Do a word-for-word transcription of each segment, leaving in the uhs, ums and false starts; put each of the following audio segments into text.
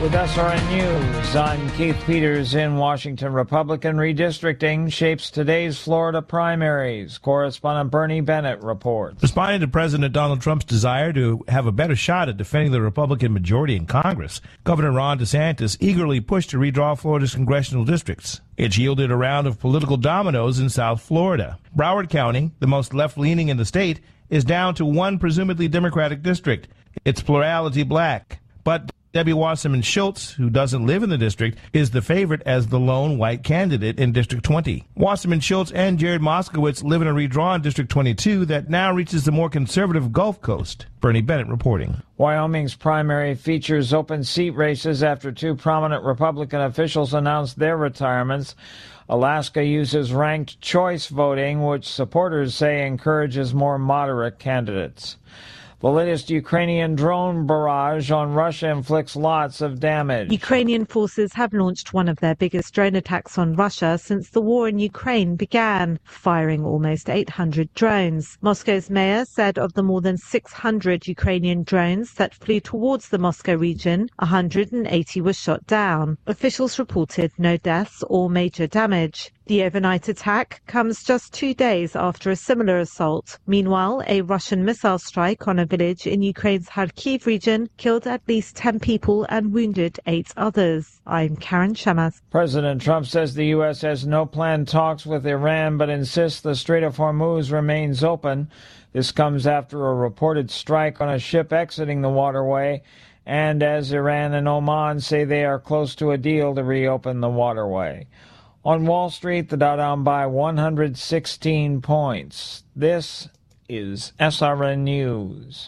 With S R N News, I'm Keith Peters in Washington. Republican redistricting shapes today's Florida primaries. Correspondent Bernie Bennett reports. Responding to President Donald Trump's desire to have a better shot at defending the Republican majority in Congress, Governor Ron DeSantis eagerly pushed to redraw Florida's congressional districts. It's yielded a round of political dominoes in South Florida. Broward County, the most left-leaning in the state, is down to one presumably Democratic district. It's plurality black. But Debbie Wasserman Schultz, who doesn't live in the district, is the favorite as the lone white candidate in District twenty. Wasserman Schultz and Jared Moskowitz live in a redrawn District twenty-two that now reaches the more conservative Gulf Coast. Bernie Bennett reporting. Wyoming's primary features open seat races after two prominent Republican officials announced their retirements. Alaska uses ranked choice voting, which supporters say encourages more moderate candidates. The latest Ukrainian drone barrage on Russia inflicts lots of damage. Ukrainian forces have launched one of their biggest drone attacks on Russia since the war in Ukraine began, firing almost eight hundred drones. Moscow's mayor said of the more than six hundred Ukrainian drones that flew towards the Moscow region, one hundred eighty were shot down. Officials reported no deaths or major damage. The overnight attack comes just two days after a similar assault. Meanwhile, a Russian missile strike on a village in Ukraine's Kharkiv region killed at least ten people and wounded eight others. I'm Karen Shemas. President Trump says the U S has no planned talks with Iran, but insists the Strait of Hormuz remains open. This comes after a reported strike on a ship exiting the waterway, and as Iran and Oman say they are close to a deal to reopen the waterway. On Wall Street, the Dow down by one hundred sixteen points. This is S R N News.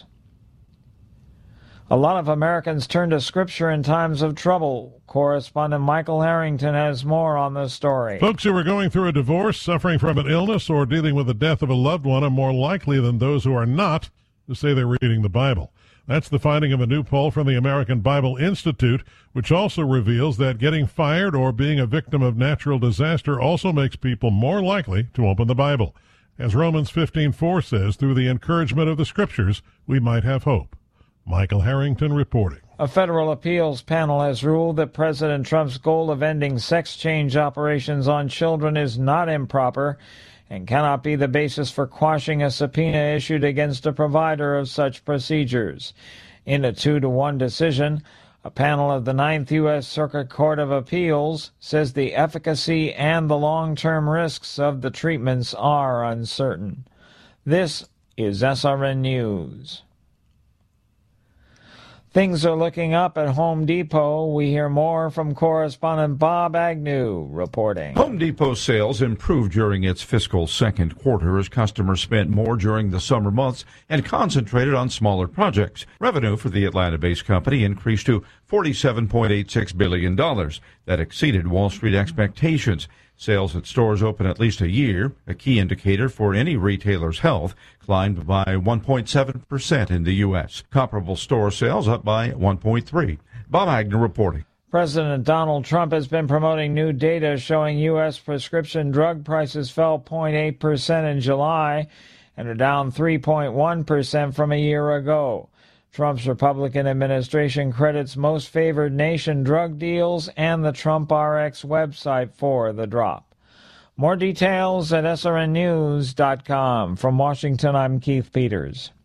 A lot of Americans turn to Scripture in times of trouble. Correspondent Michael Harrington has more on the story. Folks who are going through a divorce, suffering from an illness, or dealing with the death of a loved one are more likely than those who are not to say they're reading the Bible. That's the finding of a new poll from the American Bible Institute, which also reveals that getting fired or being a victim of natural disaster also makes people more likely to open the Bible. As Romans fifteen four says, through the encouragement of the Scriptures, we might have hope. Michael Harrington reporting. A federal appeals panel has ruled that President Trump's goal of ending sex change operations on children is not improper and cannot be the basis for quashing a subpoena issued against a provider of such procedures. In a two to one decision, a panel of the Ninth U S Circuit Court of Appeals says the efficacy and the long-term risks of the treatments are uncertain. This is S R N News. Things are looking up at Home Depot. We hear more from correspondent Bob Agnew reporting. Home Depot sales improved during its fiscal second quarter as customers spent more during the summer months and concentrated on smaller projects. Revenue for the Atlanta-based company increased to forty-seven point eight six billion dollars. That exceeded Wall Street expectations. Sales at stores open at least a year, a key indicator for any retailer's health, climbed by one point seven percent in the U S. Comparable store sales up by one point three percent. Bob Agnew reporting. President Donald Trump has been promoting new data showing U S prescription drug prices fell zero point eight percent in July and are down three point one percent from a year ago. Trump's Republican administration credits Most Favored Nation drug deals and the Trump R X website for the drop. More details at S R N news dot com. From Washington, I'm Keith Peters.